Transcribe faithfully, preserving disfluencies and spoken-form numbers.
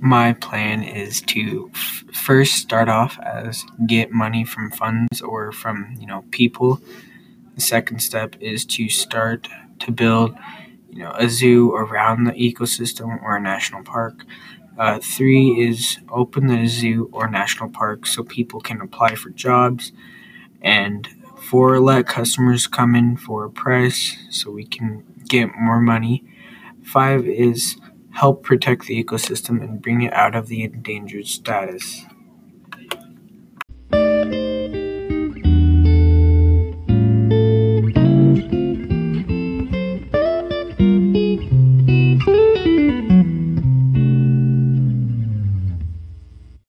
My plan is to f- first start off as get money from funds or from you know people. The second step is to start to build you know a zoo around the ecosystem or a national park. Uh, three is open the zoo or national park so people can apply for jobs, and four, let customers come in for a price so we can get more money. Five is help protect the ecosystem and bring it out of the endangered status.